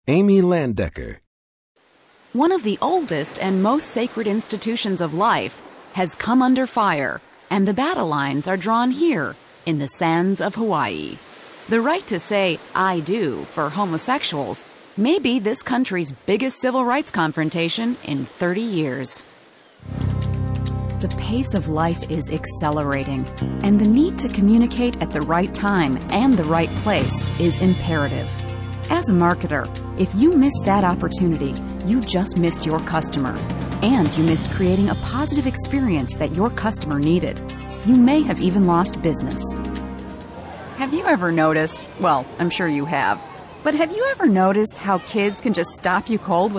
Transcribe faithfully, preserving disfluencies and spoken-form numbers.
Amy Landecker. One of the oldest and most sacred institutions of life has come under fire, and the battle lines are drawn here in the sands of Hawaii. The right to say, "I do," for homosexuals may be this country's biggest civil rights confrontation in thirty years. The pace of life is accelerating, and the need to communicate at the right time and the right place is imperative. As a marketer, if you miss that opportunity, you just missed your customer, and you missed creating a positive experience that your customer needed. You may have even lost business. Have you ever noticed, well, I'm sure you have, but have you ever noticed how kids can just stop you cold